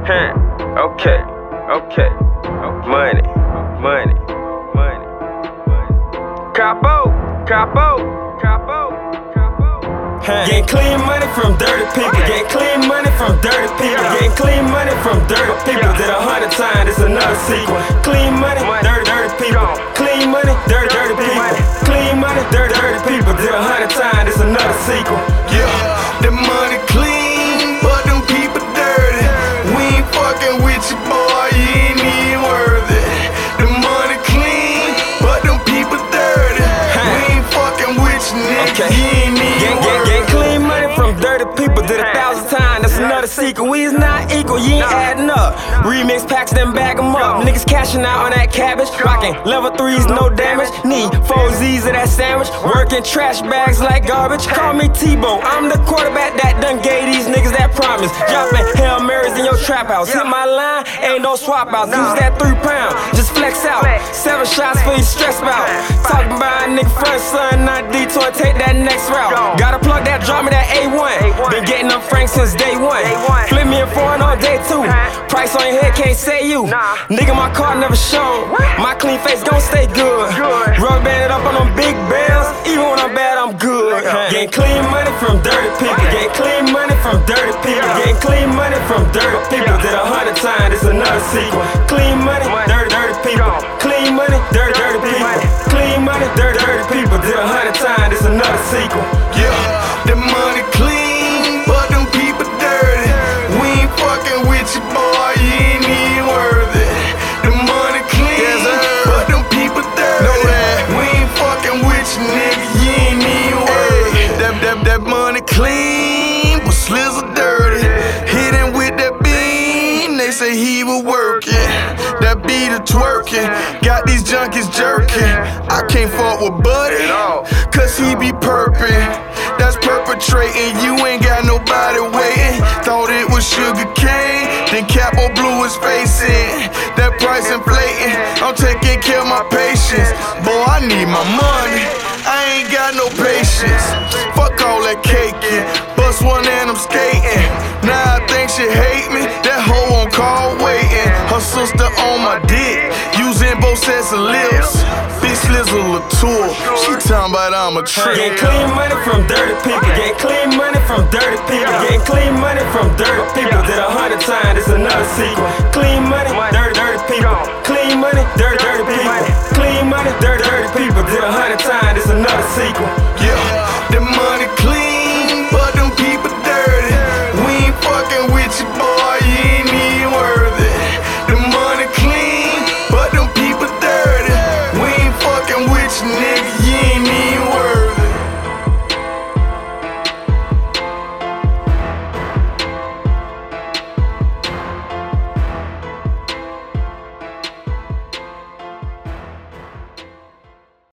Okay, okay. Money, money, money, money. Capo, capo, capo, capo. Getting clean money from dirty people. Getting clean money from dirty people. Getting clean money from dirty people. Did 100 times, it's another sequel. Clean money, dirty, dirty people. Clean money, dirty, dirty people. Clean money, dirty, dirty people. Did 100 times, it's another sequel. Yeah, the money clean, but them people dirty. We ain't fucking with you, boy, you ain't even worth it. The money clean, but them people dirty. We ain't fucking with you, nigga, you ain't even worth it. Get clean money from dirty people. Did 1,000 times, that's another sequel. We is not equal, you ain't adding up. Remix packs, then bag them up. Niggas cashing out on that cabbage. Rocking level 3s, no damage. Need 4 Z's of that sandwich. Working trash bags like garbage. Call me Tebow, I'm the quarterback that done gave these niggas that promise. Dropping Hail Marys in your trap house. Hit my line, ain't no swap outs. Use that 3 pound, just flex out. 7 shots for you stressed out. Talking about a nigga front, son, not detour, take that next route. Gotta plug that, drop me that A1. Been getting them franks since day 1. Flip me a foreign on day 2. Price on your head, can't say you. Nigga, my car never shown. My clean face gon' stay good. Rubber banded up on them big bells. Even when I'm bad, I'm good. Getting clean money from dirty people. Getting clean money from dirty people. Getting clean money from dirty people. Did 100 times, it's another sequel. Clean money, dirty, dirty people. Clean money, dirty, dirty people. Clean money, dirty, dirty people. Did 100 times, it's another sequel. Yeah, the money clean, but them people dirty. We ain't fucking with you, boy, you ain't even worth it. The money clean, but them people dirty. We ain't fucking with you, nigga, you ain't even worth it. That money clean, but Slizzle dirty. Hit him with that bean, they say he was working. That beat a twerking, got these junkies jerking. I can't fuck with Buddy, cause he be perping. That's perpetrating, you ain't got nobody waiting. Thought it was sugar cane, then Capo blew his face in. That price inflating, I'm taking care of my patience. Boy, I need my money, I ain't got no patience. Fuck all that caking, bust one and I'm skating. Now I think she hate me, that hoe on call waiting. Her sister on my dick, using both sets of lips. Bitch Slizzle Latour, she talking about I'm a trick. Getting clean money from dirty people. Getting clean money from dirty people. Getting clean money from dirty people. Did 100 times, it's another sequel. Clean money, dirty, dirty people. Clean money, dirty, dirty people. Clean money, dirty, dirty people. Did 100 times, it's another sequel. Yeah, the money clean.